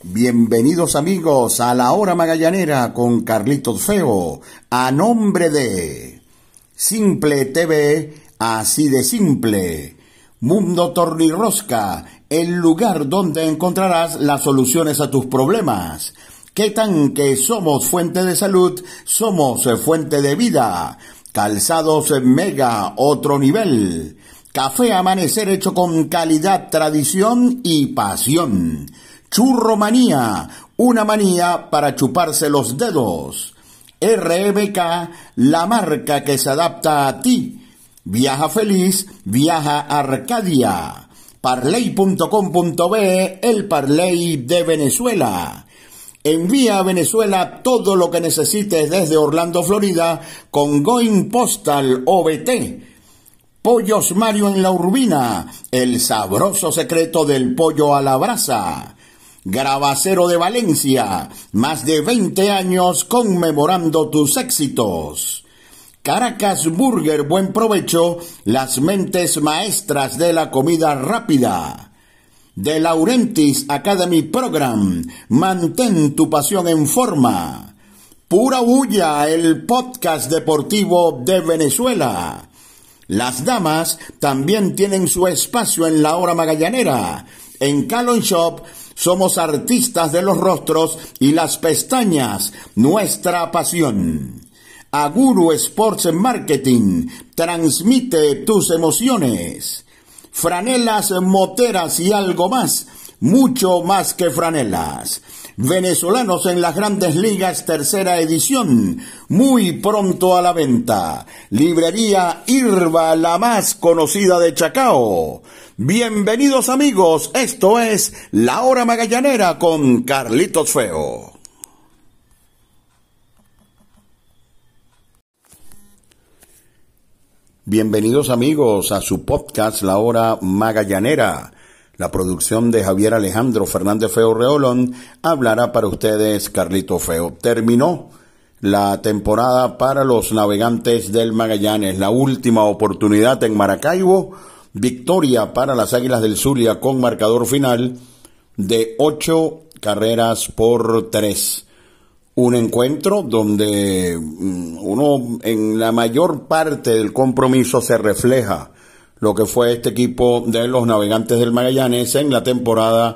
Bienvenidos amigos a la Hora Magallanera con Carlitos Feo, a nombre de Simple TV, así de simple, Mundo Tornirrosca, el lugar donde encontrarás las soluciones a tus problemas. ¿Qué tan que somos fuente de salud? Somos fuente de vida. Calzados Mega, otro nivel. Café Amanecer hecho con calidad, tradición y pasión. Churromanía, una manía para chuparse los dedos. RBK, la marca que se adapta a ti. Viaja feliz, viaja Arcadia. Parley.com.be, el Parley de Venezuela. Envía a Venezuela todo lo que necesites desde Orlando, Florida, con Going Postal OBT. Pollos Mario en la Urbina, el sabroso secreto del pollo a la brasa. Gravacero de Valencia, más de 20 años conmemorando tus éxitos. Caracas Burger, buen provecho, las mentes maestras de la comida rápida. De Laurentiis Academy Program, mantén tu pasión en forma. Pura Bulla, el podcast deportivo de Venezuela. Las damas también tienen su espacio en la Hora Magallanera. En Calon Shop somos artistas de los rostros y las pestañas, nuestra pasión. Aguru Sports Marketing, transmite tus emociones. Franelas, moteras y algo más, mucho más que franelas. Venezolanos en las Grandes Ligas, tercera edición, muy pronto a la venta. Librería Irba, la más conocida de Chacao. Bienvenidos amigos, esto es La Hora Magallanera con Carlitos Feo. Bienvenidos amigos a su podcast La Hora Magallanera. La producción de Javier Alejandro Fernández Feo Reolón hablará para ustedes Carlitos Feo. Terminó la temporada para los navegantes del Magallanes, la última oportunidad en Maracaibo, victoria para las Águilas del Zulia con marcador final de 8-3. Un encuentro donde uno en la mayor parte del compromiso se refleja lo que fue este equipo de los Navegantes del Magallanes en la temporada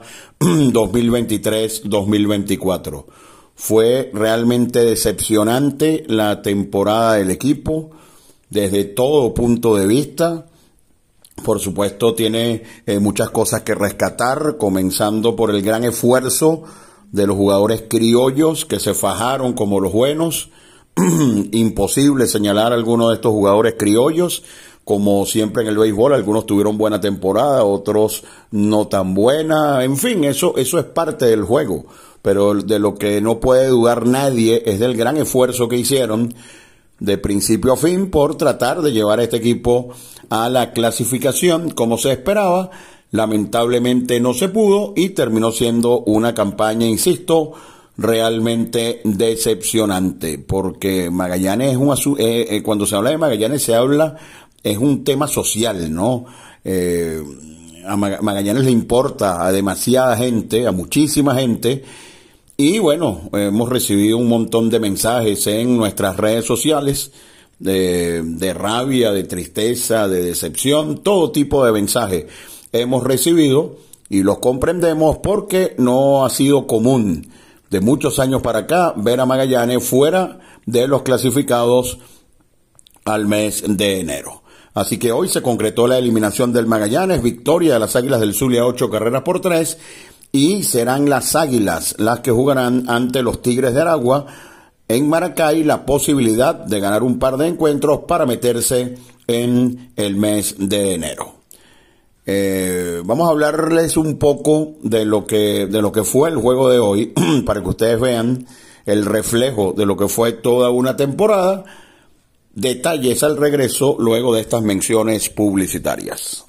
2023-2024. Fue realmente decepcionante la temporada del equipo desde todo punto de vista. Por supuesto tiene muchas cosas que rescatar, comenzando por el gran esfuerzo de los jugadores criollos que se fajaron como los buenos. Imposible señalar a alguno de estos jugadores criollos. Como siempre en el béisbol, algunos tuvieron buena temporada, otros no tan buena. En fin, eso es parte del juego. Pero de lo que no puede dudar nadie es del gran esfuerzo que hicieron de principio a fin por tratar de llevar a este equipo a la clasificación como se esperaba. Lamentablemente no se pudo y terminó siendo una campaña, insisto, realmente decepcionante, porque Magallanes es cuando se habla de Magallanes es un tema social, ¿no? A Magallanes le importa a demasiada gente, a muchísima gente, y bueno, hemos recibido un montón de mensajes en nuestras redes sociales de rabia, de tristeza, de decepción, todo tipo de mensajes hemos recibido y los comprendemos porque no ha sido común de muchos años para acá ver a Magallanes fuera de los clasificados al mes de enero. Así que hoy se concretó la eliminación del Magallanes, victoria de las Águilas del Zulia 8-3, y serán las Águilas las que jugarán ante los Tigres de Aragua en Maracay la posibilidad de ganar un par de encuentros para meterse en el mes de enero. Vamos a hablarles un poco de lo que fue el juego de hoy para que ustedes vean el reflejo de lo que fue toda una temporada. Detalles al regreso luego de estas menciones publicitarias.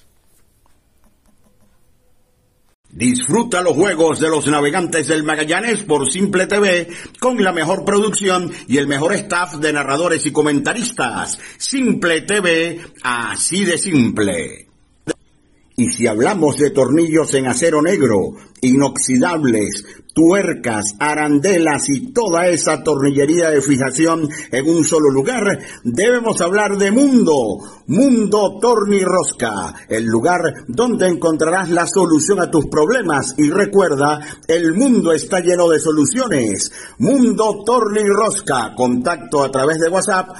Disfruta los juegos de los Navegantes del Magallanes por Simple TV con la mejor producción y el mejor staff de narradores y comentaristas. Simple TV, así de simple. Y si hablamos de tornillos en acero negro, inoxidables, tuercas, arandelas y toda esa tornillería de fijación en un solo lugar, debemos hablar de Mundo Tornirrosca, el lugar donde encontrarás la solución a tus problemas. Y recuerda, el mundo está lleno de soluciones. Mundo Tornirrosca, contacto a través de WhatsApp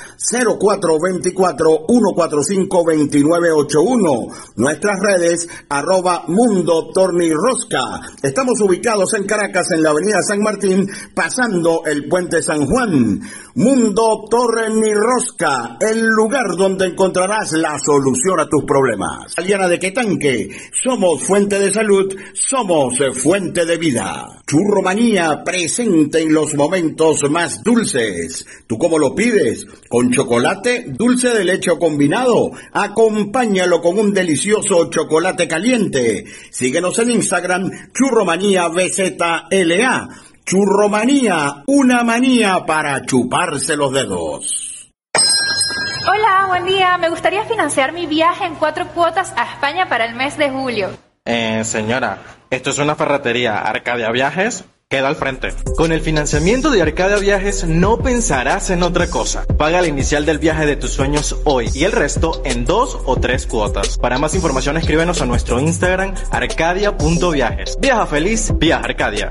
0424-145-2981. Nuestras redes, @Mundo Tornirrosca. Estamos ubicados en Caracas, en la avenida San Martín, pasando el puente San Juan. Mundo Tornirrosca, el lugar donde encontrarás la solución a tus problemas. Aliana de Quetanque, somos fuente de salud, somos fuente de vida. Churromanía, presente en los momentos más dulces. ¿Tú cómo lo pides? ¿Con chocolate, dulce de leche o combinado? Acompáñalo con un delicioso chocolate caliente. Síguenos en Instagram, Churromanía BZLA. Churromanía, una manía para chuparse los dedos. Hola, buen día. Me gustaría financiar mi viaje en 4 cuotas a España para el mes de julio. Señora, esto es una ferretería. Arcadia Viajes queda al frente. Con el financiamiento de Arcadia Viajes no pensarás en otra cosa. Paga la inicial del viaje de tus sueños hoy y el resto en 2 o 3 cuotas. Para más información escríbenos a nuestro Instagram arcadia.viajes. Viaja feliz, viaja Arcadia.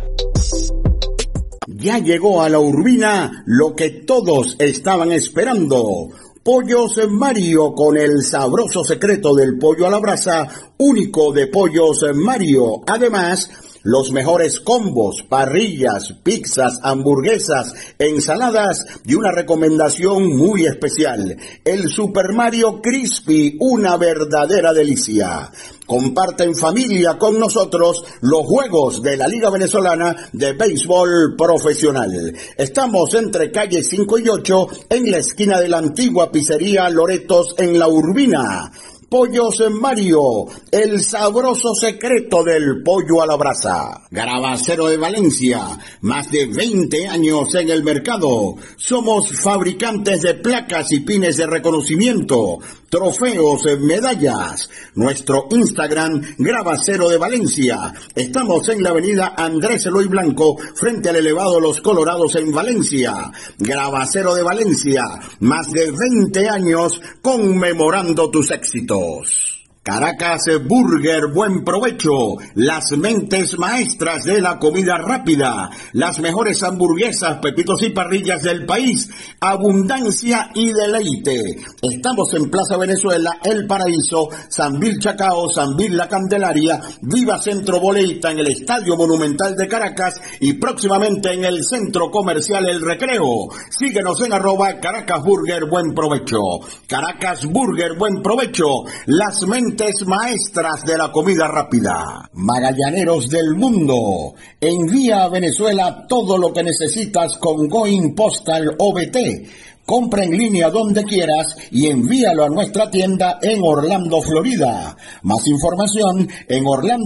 Ya llegó a la Urbina lo que todos estaban esperando. Pollos Mario, con el sabroso secreto del pollo a la brasa, único de Pollos Mario. Además, los mejores combos, parrillas, pizzas, hamburguesas, ensaladas y una recomendación muy especial, el Super Mario Crispy, una verdadera delicia. Comparte en familia con nosotros los juegos de la Liga Venezolana de Béisbol Profesional. Estamos entre calles 5 y 8 en la esquina de la antigua pizzería Loretos en La Urbina. Pollos Mario, el sabroso secreto del pollo a la brasa. Garabacero de Valencia, más de 20 años en el mercado. Somos fabricantes de placas y pines de reconocimiento, trofeos, medallas. Nuestro Instagram, Garabacero de Valencia. Estamos en la avenida Andrés Eloy Blanco, frente al elevado Los Colorados en Valencia. Garabacero de Valencia, más de 20 años conmemorando tus éxitos. Caracas Burger, buen provecho, las mentes maestras de la comida rápida, las mejores hamburguesas, pepitos y parrillas del país, abundancia y deleite. Estamos en Plaza Venezuela, El Paraíso, Sambil Chacao, Sambil La Candelaria, Viva Centro Boleita, en el Estadio Monumental de Caracas y próximamente en el Centro Comercial El Recreo. Síguenos en @Caracas Burger, buen provecho. Caracas Burger, buen provecho, las mentes maestras de la comida rápida. Magallaneros del mundo, envía a Venezuela todo lo que necesitas con Going Postal OBT. Compra en línea donde quieras y envíalo a nuestra tienda en Orlando, Florida. Más información en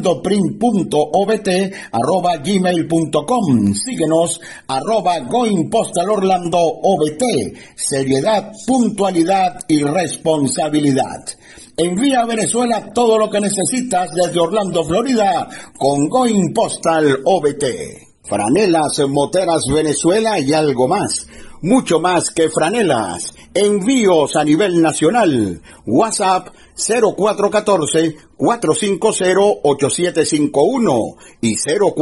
orlando.print.obt@gmail.com. Síguenos @GoingPostalOrlandoOBT. Seriedad, puntualidad y responsabilidad. Envía a Venezuela todo lo que necesitas desde Orlando, Florida, con Going Postal OBT. Franelas Moteras Venezuela y algo más. Mucho más que franelas. Envíos a nivel nacional. WhatsApp 0414-450-8751 y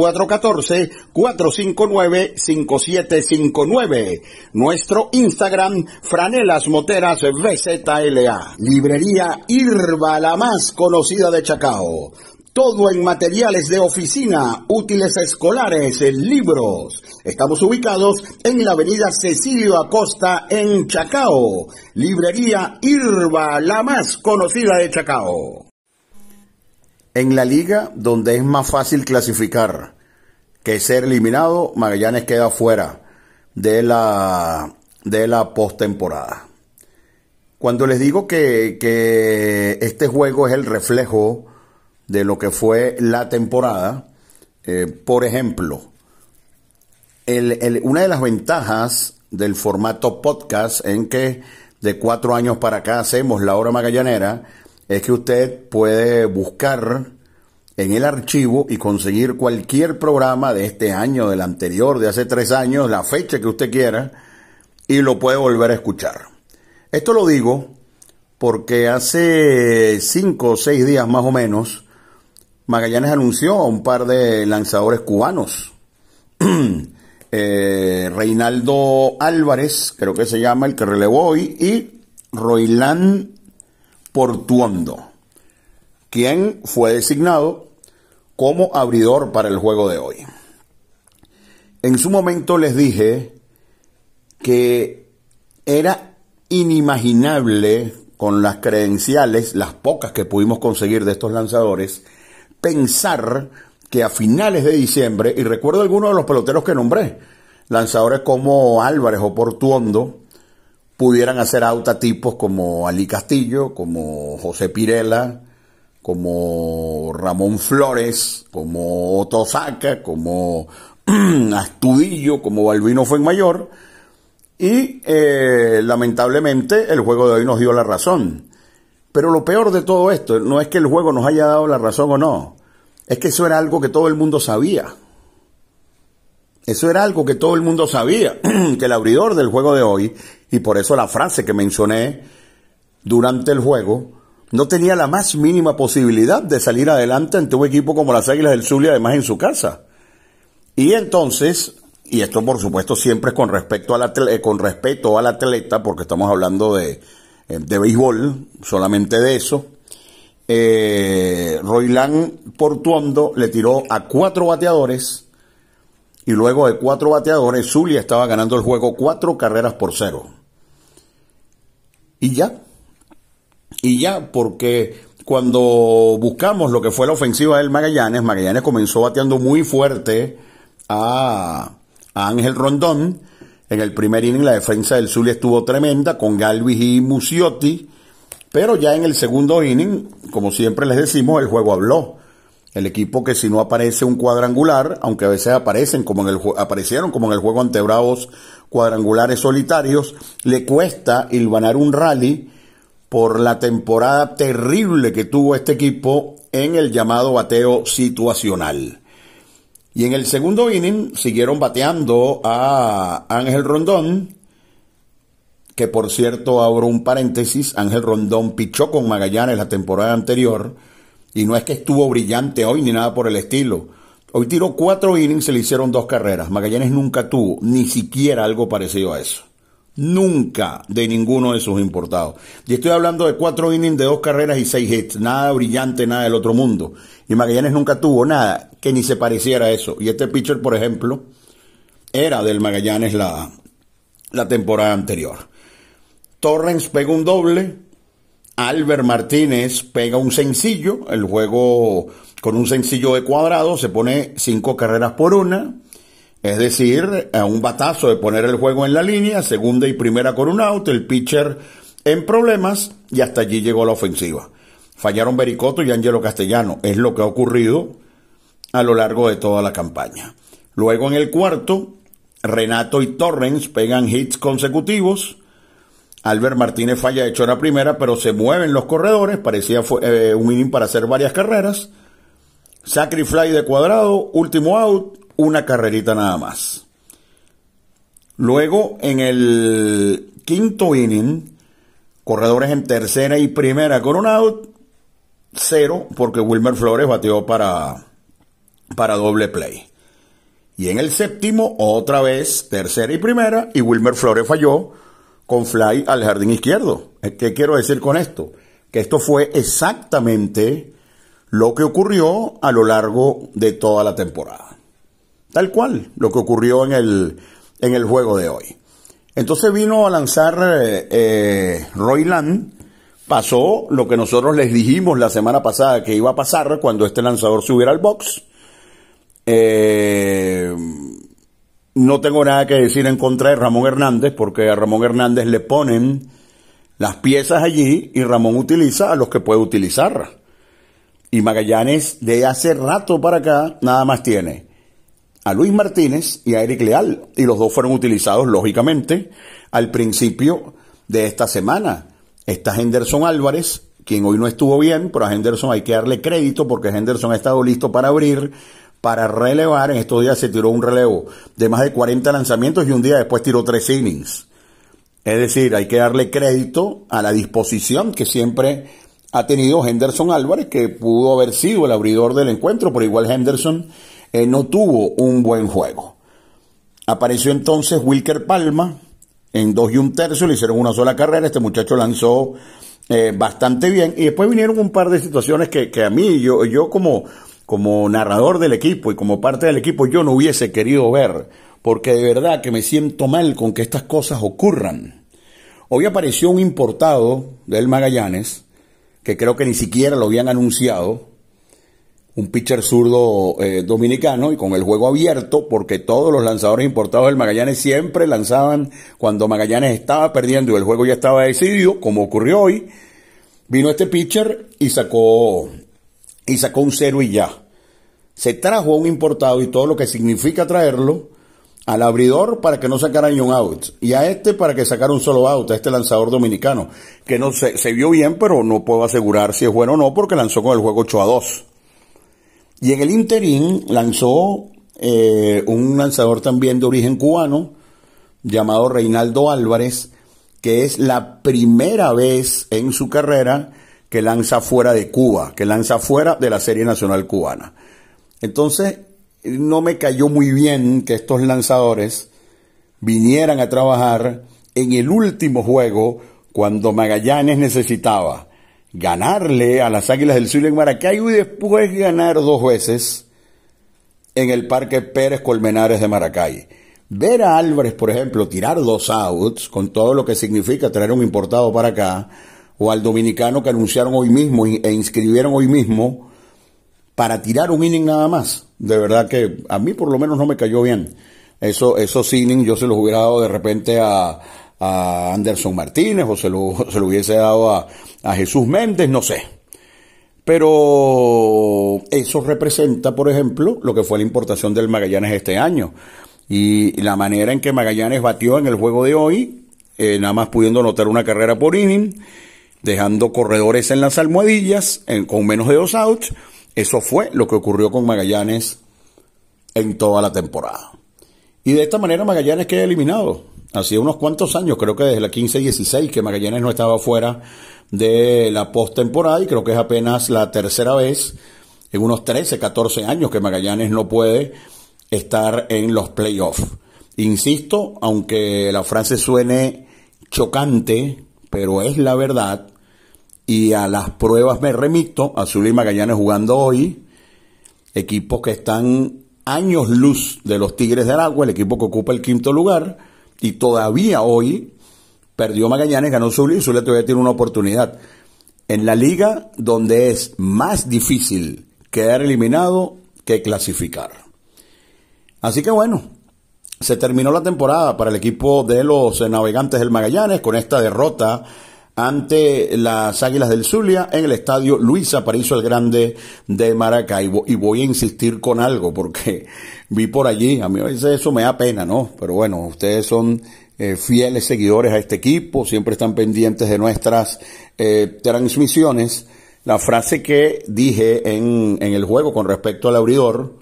0414-459-5759. Nuestro Instagram, Franelas Moteras VZLA. Librería Irba, la más conocida de Chacao. Todo en materiales de oficina, útiles escolares, libros. Estamos ubicados en la avenida Cecilio Acosta en Chacao. Librería Irba, la más conocida de Chacao. En la liga donde es más fácil clasificar que ser eliminado, Magallanes queda fuera de la postemporada. Cuando les digo que este juego es el reflejo de lo que fue la temporada, por ejemplo, una de las ventajas del formato podcast, en que de 4 años para acá hacemos La Hora Magallanera, es que usted puede buscar en el archivo y conseguir cualquier programa de este año, del anterior, de hace 3 años, la fecha que usted quiera, y lo puede volver a escuchar. Esto lo digo porque hace 5 o 6 días más o menos, Magallanes anunció a un par de lanzadores cubanos. Reinaldo Álvarez, creo que se llama el que relevó hoy, y Roilán Portuondo, quien fue designado como abridor para el juego de hoy. En su momento les dije que era inimaginable, con las credenciales, las pocas que pudimos conseguir de estos lanzadores, pensar que a finales de diciembre, y recuerdo algunos de los peloteros que nombré, lanzadores como Álvarez o Portuondo, pudieran hacer out a tipos como Ali Castillo, como José Pirela, como Ramón Flores, como Otto Saca, como Astudillo, como Balbino Fuenmayor, y lamentablemente el juego de hoy nos dio la razón. Pero lo peor de todo esto no es que el juego nos haya dado la razón o no, es que eso era algo que todo el mundo sabía. Eso era algo que todo el mundo sabía, que el abridor del juego de hoy, y por eso la frase que mencioné durante el juego, no tenía la más mínima posibilidad de salir adelante ante un equipo como las Águilas del Zulia, además en su casa. Y entonces, y esto por supuesto siempre es con respeto al atleta, porque estamos hablando de béisbol, solamente de eso, Roilán Portuondo le tiró a 4 bateadores, y luego de 4 bateadores, Zulia estaba ganando el juego 4 carreras por 0. Y ya, porque cuando buscamos lo que fue la ofensiva del Magallanes comenzó bateando muy fuerte a Ángel Rondón. En el primer inning la defensa del Zulia estuvo tremenda con Galvis y Muciotti, pero ya en el segundo inning, como siempre les decimos, el juego habló. El equipo que si no aparece un cuadrangular, aunque a veces aparecieron como en el juego ante Bravos, cuadrangulares solitarios, le cuesta hilvanar un rally por la temporada terrible que tuvo este equipo en el llamado bateo situacional. Y en el segundo inning siguieron bateando a Ángel Rondón, que por cierto, abro un paréntesis, Ángel Rondón pichó con Magallanes la temporada anterior, y no es que estuvo brillante hoy ni nada por el estilo. Hoy tiró 4 innings, se le hicieron 2 carreras. Magallanes nunca tuvo ni siquiera algo parecido a eso. Nunca, de ninguno de sus importados. Y estoy hablando de 4 innings de 2 carreras y 6 hits. Nada brillante, nada del otro mundo. Y Magallanes nunca tuvo nada que ni se pareciera a eso. Y este pitcher, por ejemplo, era del Magallanes la temporada anterior. Torrens pega un doble. Albert Martínez pega un sencillo. El juego con un sencillo de cuadrado se pone 5 carreras por 1. Es decir, a un batazo de poner el juego en la línea, segunda y primera con un out, el pitcher en problemas, y hasta allí llegó la ofensiva. Fallaron Bericoto y Ángelo Castellano. Es lo que ha ocurrido a lo largo de toda la campaña. Luego en el cuarto, Renato y Torrens pegan hits consecutivos. Albert Martínez falla de chora primera, pero se mueven los corredores. Parecía un inning para hacer varias carreras. Sacrifly de cuadrado, último out, una carrerita nada más. Luego, en el quinto inning, corredores en tercera y primera con un out, 0, porque Wilmer Flores bateó para doble play. Y en el séptimo, otra vez, tercera y primera, y Wilmer Flores falló con fly al jardín izquierdo. ¿Qué quiero decir con esto? Que esto fue exactamente lo que ocurrió a lo largo de toda la temporada. Tal cual, lo que ocurrió en el juego de hoy. Entonces vino a lanzar Roilán. Pasó lo que nosotros les dijimos la semana pasada que iba a pasar cuando este lanzador subiera al box. No tengo nada que decir en contra de Ramón Hernández, porque a Ramón Hernández le ponen las piezas allí y Ramón utiliza a los que puede utilizar. Y Magallanes de hace rato para acá nada más tiene a Luis Martínez y a Eric Leal, y los dos fueron utilizados lógicamente al principio de esta semana. Está Henderson Álvarez quien hoy no estuvo bien, pero a Henderson hay que darle crédito porque Henderson ha estado listo para abrir, para relevar. En estos días se tiró un relevo de más de 40 lanzamientos y un día después tiró 3 innings. Es decir, hay que darle crédito a la disposición que siempre ha tenido Henderson Álvarez, que pudo haber sido el abridor del encuentro, pero igual Henderson no tuvo un buen juego. Apareció entonces Wilker Palma en 2 1/3, le hicieron una sola carrera. Este muchacho lanzó bastante bien, y después vinieron un par de situaciones que a mí, yo como narrador del equipo y como parte del equipo, yo no hubiese querido ver, porque de verdad que me siento mal con que estas cosas ocurran. Hoy apareció un importado del Magallanes, que creo que ni siquiera lo habían anunciado, un pitcher zurdo dominicano, y con el juego abierto, porque todos los lanzadores importados del Magallanes siempre lanzaban cuando Magallanes estaba perdiendo y el juego ya estaba decidido, como ocurrió hoy. Vino este pitcher y sacó un 0 y ya. Se trajo a un importado y todo lo que significa traerlo, al abridor para que no sacara ni un out, y a este para que sacara un solo out, a este lanzador dominicano, que no se vio bien, pero no puedo asegurar si es bueno o no, porque lanzó con el juego 8-2. Y en el interín lanzó un lanzador también de origen cubano, llamado Reinaldo Álvarez, que es la primera vez en su carrera que lanza fuera de Cuba, que lanza fuera de la Serie Nacional Cubana. Entonces, no me cayó muy bien que estos lanzadores vinieran a trabajar en el último juego, cuando Magallanes necesitaba ganarle a las Águilas del Zulia en Maracaibo y después ganar 2 veces en el Parque Pérez Colmenares de Maracay. Ver a Álvarez, por ejemplo, tirar 2 outs, con todo lo que significa traer un importado para acá, o al dominicano que anunciaron hoy mismo e inscribieron hoy mismo, para tirar un inning nada más. De verdad que a mí por lo menos no me cayó bien. Esos innings yo se los hubiera dado de repente a Anderson Martínez, o se lo hubiese dado a Jesús Méndez, no sé. Pero eso representa, por ejemplo, lo que fue la importación del Magallanes este año. Y la manera en que Magallanes batió en el juego de hoy, nada más pudiendo anotar una carrera por inning, dejando corredores en las almohadillas, con menos de 2 outs. Eso fue lo que ocurrió con Magallanes en toda la temporada. Y de esta manera Magallanes queda eliminado. Hacía unos cuantos años, creo que desde la 15-16, que Magallanes no estaba fuera de la postemporada, y creo que es apenas la tercera vez en unos 13-14 años que Magallanes no puede estar en los playoffs. Insisto, aunque la frase suene chocante, pero es la verdad, y a las pruebas me remito. Azul y Magallanes jugando hoy, equipos que están años luz de los Tigres del Agua, el equipo que ocupa el 5º lugar, y todavía hoy perdió Magallanes, ganó Zulia, y Zulia todavía tiene una oportunidad en la liga donde es más difícil quedar eliminado que clasificar. Así que bueno, se terminó la temporada para el equipo de los Navegantes del Magallanes con esta derrota ante las Águilas del Zulia en el estadio Luis Aparicio el Grande de Maracaibo. Y voy a insistir con algo, porque vi por allí, a mí a veces eso me da pena, ¿no? Pero bueno, ustedes son fieles seguidores a este equipo, siempre están pendientes de nuestras transmisiones. La frase que dije en el juego con respecto al abridor,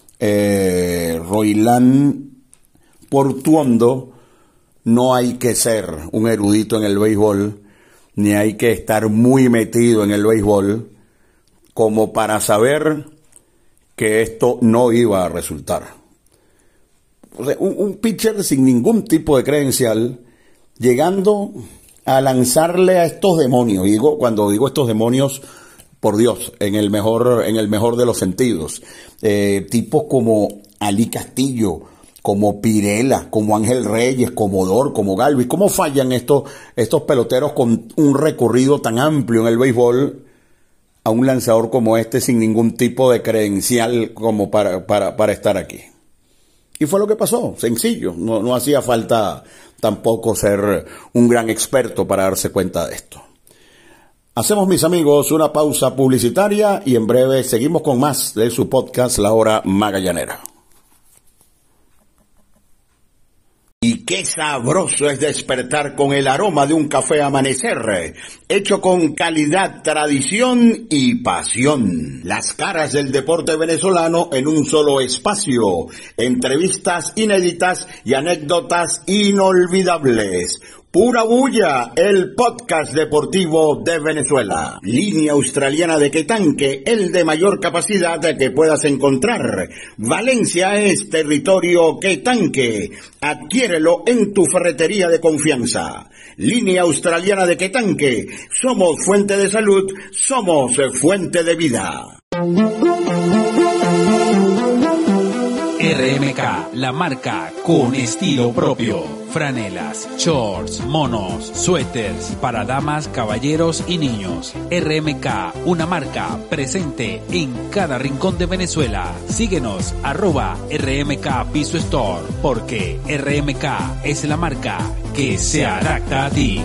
Roilán Portuondo: no hay que ser un erudito en el béisbol, ni hay que estar muy metido en el béisbol como para saber que esto no iba a resultar. O sea, un pitcher sin ningún tipo de credencial, llegando a lanzarle a estos demonios. Cuando digo estos demonios, por Dios, en el mejor de los sentidos. Tipos como Ali Castillo, como Pirela, como Ángel Reyes, como Dor, como Galvis. ¿Cómo fallan estos peloteros con un recorrido tan amplio en el béisbol a un lanzador como este sin ningún tipo de credencial como para estar aquí? Y fue lo que pasó, sencillo. No hacía falta tampoco ser un gran experto para darse cuenta de esto. Hacemos, mis amigos, una pausa publicitaria y en breve seguimos con más de su podcast La Hora Magallanera. Y qué sabroso es despertar con el aroma de un café Amanecer, hecho con calidad, tradición y pasión. Las caras del deporte venezolano en un solo espacio. Entrevistas inéditas y anécdotas inolvidables. Pura Bulla, el podcast deportivo de Venezuela. Línea australiana de Quetanque, el de mayor capacidad que puedas encontrar. Valencia es territorio Quetanque. Adquiérelo en tu ferretería de confianza. Línea australiana de Quetanque. Somos fuente de salud, somos fuente de vida. RMK, la marca con estilo propio. Franelas, shorts, monos, suéteres para damas, caballeros y niños. RMK, una marca presente en cada rincón de Venezuela. Síguenos, @RMK Piso Store, porque RMK es la marca que se adapta a ti.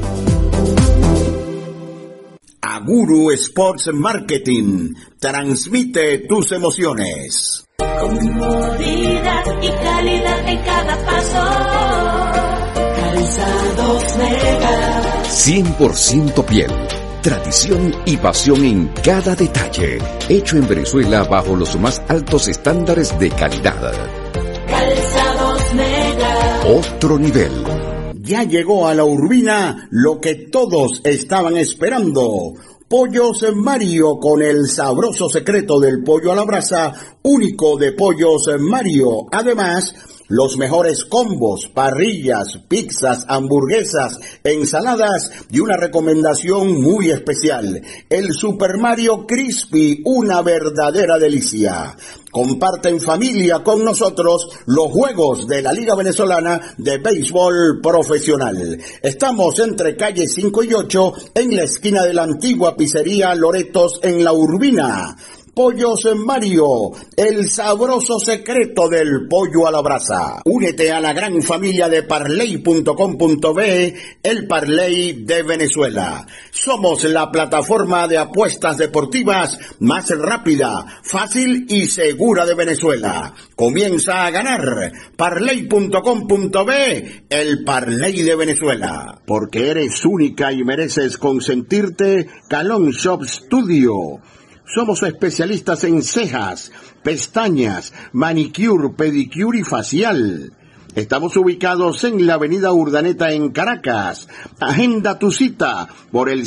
Aguru Sports Marketing, transmite tus emociones. Comodidad y calidad en cada paso. Calzados Mega. 100% piel, tradición y pasión en cada detalle. Hecho en Venezuela bajo los más altos estándares de calidad. Calzados Mega. Otro nivel. Ya llegó a la Urbina lo que todos estaban esperando. Pollos Mario, con el sabroso secreto del pollo a la brasa, único de Pollos Mario. Además, los mejores combos, parrillas, pizzas, hamburguesas, ensaladas y una recomendación muy especial, el Super Mario Crispy, una verdadera delicia. Comparte en familia con nosotros los juegos de la Liga Venezolana de Béisbol Profesional. Estamos entre calle 5 y 8, en la esquina de la antigua pizzería Loretos en La Urbina. Pollos Mario, el sabroso secreto del pollo a la brasa. Únete a la gran familia de Parley.com.be, el Parley de Venezuela. Somos la plataforma de apuestas deportivas más rápida, fácil y segura de Venezuela. Comienza a ganar. Parley.com.be, el Parley de Venezuela. Porque eres única y mereces consentirte, Calon Shop Studio. Somos especialistas en cejas, pestañas, manicure, pedicure y facial. Estamos ubicados en la avenida Urdaneta en Caracas. Agenda tu cita por el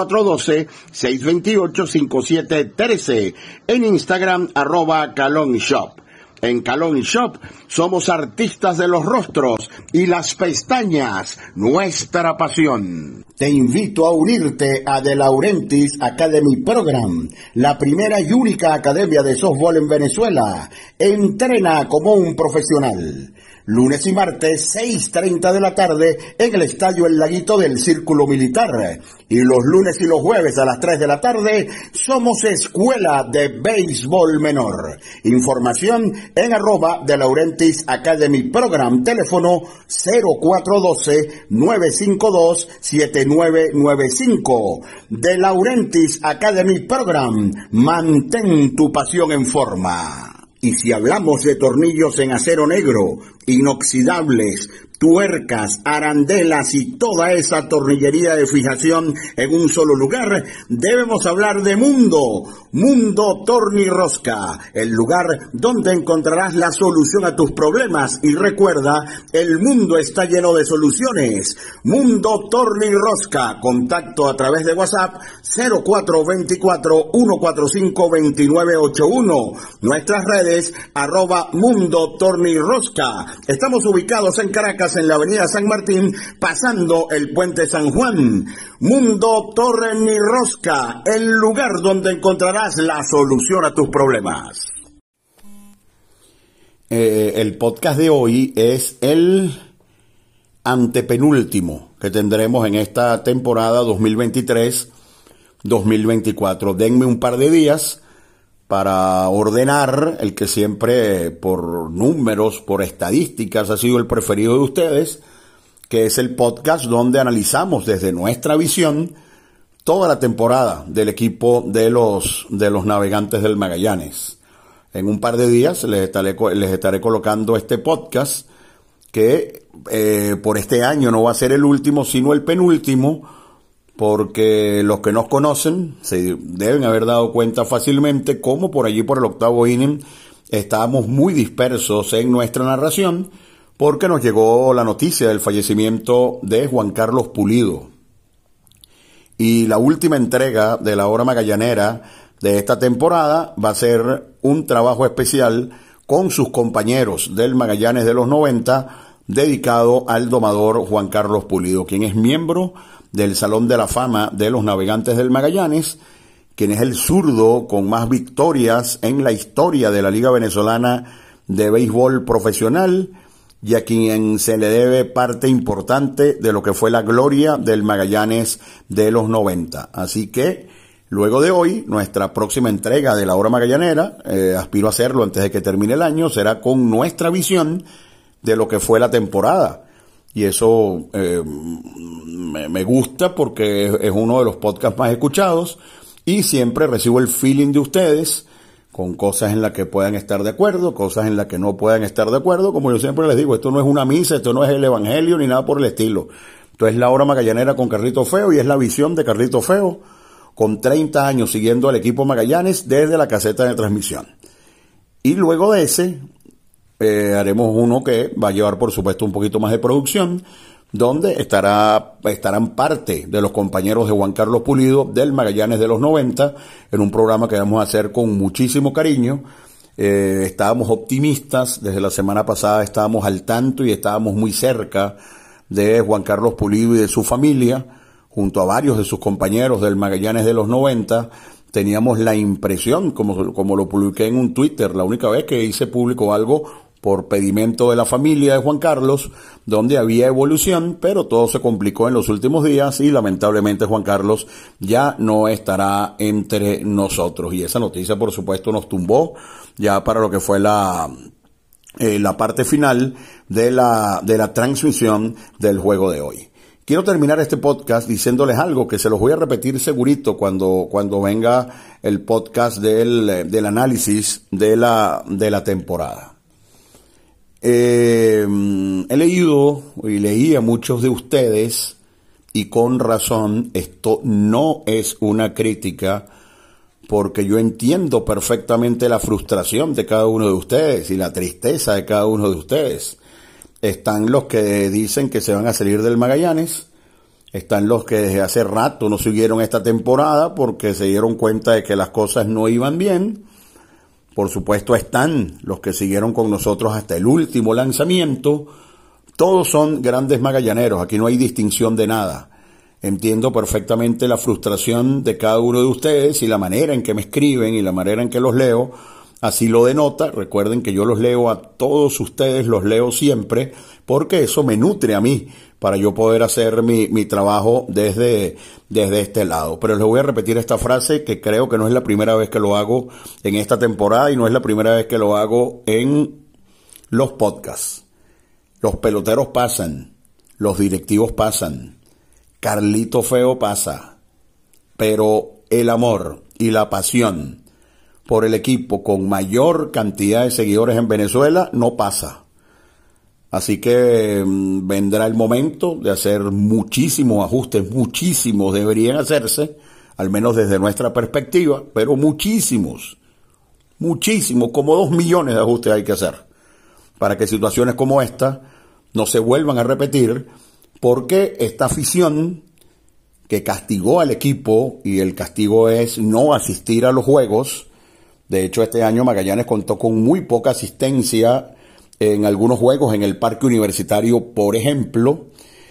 0412-628-5713. En Instagram, @CalonShop. En Calon Shop somos artistas de los rostros y las pestañas, nuestra pasión. Te invito a unirte a De Laurentiis Academy Program, la primera y única academia de softball en Venezuela. Entrena como un profesional. Lunes y martes, 6:30 de la tarde, en el Estadio El Laguito del Círculo Militar. Y los lunes y los jueves a las 3 de la tarde, somos Escuela de Béisbol Menor. Información en @De Laurentiis Academy Program, teléfono 0412-952-7995. De Laurentiis Academy Program, mantén tu pasión en forma. Y si hablamos de tornillos en acero negro, inoxidables, tuercas, arandelas y toda esa tornillería de fijación en un solo lugar, debemos hablar de Mundo Tornirrosca, el lugar donde encontrarás la solución a tus problemas. Y recuerda, el mundo está lleno de soluciones. Mundo Tornirrosca, contacto a través de WhatsApp 0424-145-2981. Nuestras redes, @Mundo Tornirrosca. Estamos ubicados en Caracas, en la avenida San Martín, pasando el puente San Juan. Mundo Tornirrosca, el lugar donde encontrarás la solución a tus problemas. El podcast de hoy es el antepenúltimo que tendremos en esta temporada 2023-2024. Denme un par de días para ordenar el que siempre por números, por estadísticas ha sido el preferido de ustedes, que es el podcast donde analizamos desde nuestra visión toda la temporada del equipo de los Navegantes del Magallanes. En un par de días les estaré colocando este podcast que por este año no va a ser el último, sino el penúltimo, porque los que nos conocen se deben haber dado cuenta fácilmente cómo por allí por el octavo inning estábamos muy dispersos en nuestra narración, porque nos llegó la noticia del fallecimiento de Juan Carlos Pulido. Y la última entrega de la hora magallanera de esta temporada va a ser un trabajo especial con sus compañeros del Magallanes de los 90, dedicado al domador Juan Carlos Pulido, quien es miembro del Salón de la Fama de los Navegantes del Magallanes, quien es el zurdo con más victorias en la historia de la Liga Venezolana de Béisbol Profesional, y a quien se le debe parte importante de lo que fue la gloria del Magallanes de los 90. Así que, luego de hoy, nuestra próxima entrega de la hora magallanera, aspiro a hacerlo antes de que termine el año, será con nuestra visión de lo que fue la temporada. Y eso me gusta porque es uno de los podcasts más escuchados y siempre recibo el feeling de ustedes con cosas en las que puedan estar de acuerdo, cosas en las que no puedan estar de acuerdo. Como yo siempre les digo, esto no es una misa, esto no es el evangelio ni nada por el estilo. Esto es la hora magallanera con Carlito Feo y es la visión de Carlito Feo con 30 años siguiendo al equipo Magallanes desde la caseta de transmisión. Y luego de ese, haremos uno que va a llevar, por supuesto, un poquito más de producción, donde estarán parte de los compañeros de Juan Carlos Pulido del Magallanes de los 90, en un programa que vamos a hacer con muchísimo cariño. Estábamos optimistas, desde la semana pasada estábamos al tanto y estábamos muy cerca de Juan Carlos Pulido y de su familia, junto a varios de sus compañeros del Magallanes de los 90, teníamos la impresión, como lo publiqué en un Twitter, la única vez que hice público algo por pedimento de la familia de Juan Carlos, donde había evolución, pero todo se complicó en los últimos días y lamentablemente Juan Carlos ya no estará entre nosotros. Y esa noticia, por supuesto, nos tumbó ya para lo que fue la parte final de la transmisión del juego de hoy. Quiero terminar este podcast diciéndoles algo que se los voy a repetir segurito cuando venga el podcast del análisis de la temporada. He leído y leí a muchos de ustedes, y con razón, esto no es una crítica, porque yo entiendo perfectamente la frustración de cada uno de ustedes y la tristeza de cada uno de ustedes. Están los que dicen que se van a salir del Magallanes, están los que desde hace rato no siguieron esta temporada porque se dieron cuenta de que las cosas no iban bien. Por supuesto están los que siguieron con nosotros hasta el último lanzamiento. Todos son grandes magallaneros, aquí no hay distinción de nada. Entiendo perfectamente la frustración de cada uno de ustedes y la manera en que me escriben y la manera en que los leo, así lo denota. Recuerden que yo los leo a todos ustedes, los leo siempre, porque eso me nutre a mí para yo poder hacer mi trabajo desde este lado. Pero les voy a repetir esta frase que creo que no es la primera vez que lo hago en esta temporada y no es la primera vez que lo hago en los podcasts. Los peloteros pasan, los directivos pasan, Carlito Feo pasa, pero el amor y la pasión por el equipo con mayor cantidad de seguidores en Venezuela no pasa. Así que vendrá el momento de hacer muchísimos ajustes, muchísimos deberían hacerse, al menos desde nuestra perspectiva, pero muchísimos, como 2 millones de ajustes hay que hacer, para que situaciones como esta no se vuelvan a repetir, porque esta afición que castigó al equipo, y el castigo es no asistir a los juegos. De hecho, este año Magallanes contó con muy poca asistencia en algunos juegos en el Parque Universitario, por ejemplo.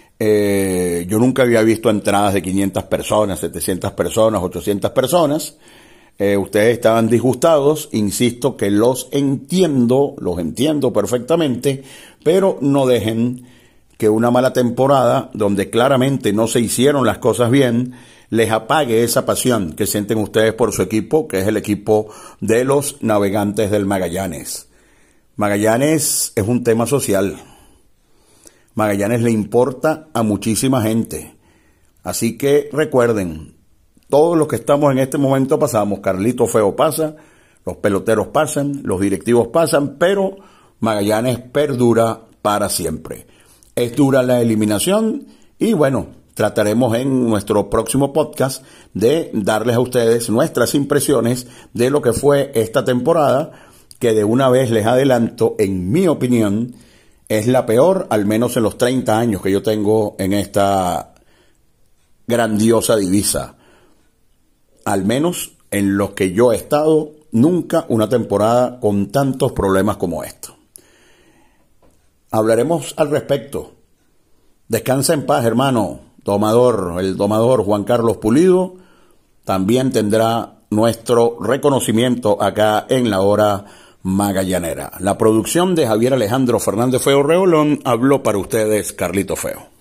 Yo nunca había visto entradas de 500 personas, 700 personas, 800 personas. Ustedes estaban disgustados, insisto que los entiendo perfectamente, pero no dejen que una mala temporada, donde claramente no se hicieron las cosas bien, les apague esa pasión que sienten ustedes por su equipo, que es el equipo de los Navegantes del Magallanes. Magallanes es un tema social. Magallanes le importa a muchísima gente. Así que recuerden, todos los que estamos en este momento pasamos. Carlito Feo pasa, los peloteros pasan, los directivos pasan, pero Magallanes perdura para siempre. Es dura la eliminación y bueno, trataremos en nuestro próximo podcast de darles a ustedes nuestras impresiones de lo que fue esta temporada, que de una vez les adelanto, en mi opinión, es la peor, al menos en los 30 años que yo tengo en esta grandiosa divisa. Al menos en los que yo he estado, nunca una temporada con tantos problemas como esta. Hablaremos al respecto. Descansa en paz, hermano. El domador Juan Carlos Pulido también tendrá nuestro reconocimiento acá en la hora magallanera. La producción de Javier Alejandro Fernández Feo Reolón, habló para ustedes Carlito Feo.